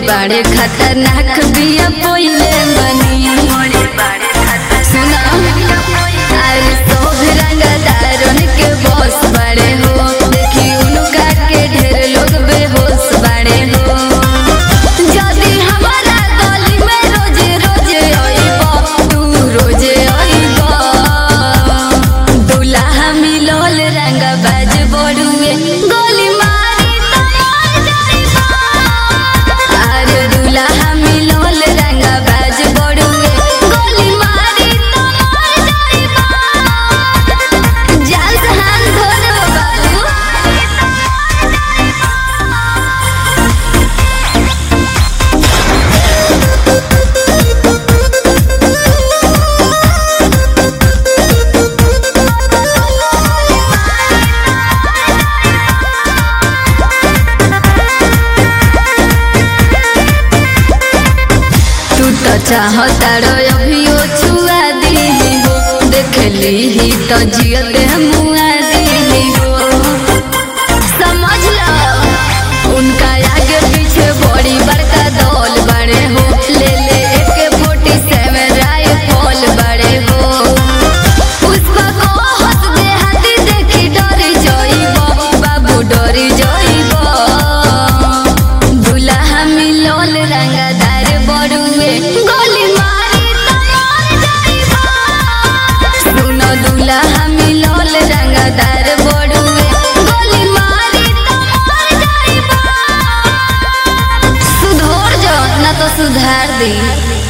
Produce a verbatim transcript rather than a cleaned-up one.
बड़े खतरनाक बिया पहिले बनी सुना अरे सब रंगदारन के बॉस बड़े हो देखी उनका के ढेर लोग बेहोश बड़े हो जदी हमारा गली में रोजे रोजे आइबा तू रोजे आइबा दुल्हा मिलल रंगबाज बड़ुए गोली मारी तो मर जाइबा अरे दुल्हा मिलल रंगबाज बड़ुए गोली मारी तो मर जाइबा जाल जहान धोरो बाबू तू तो चाहता रो अभियो छुआ दी हो देख ली ही तो जियते मुआ दी हो समझ लो उनका आगे पीछे बड़ी बड़का दौल बड़े हो ले ले एक फोर्टी सेवन राइफल बड़े हो पुष्पा को हंस दे हाथी देखी डरी जाइबो बाबू डरी जाइबो दुल्हा मिलल रंगदार बड़ुए गोली मारी तो मर जाइबा सुनो दुल्हा मिलल रंगदार बड़ुए गोली मारी तो मर जाइबा सुधर जो ना तो सुधार दी।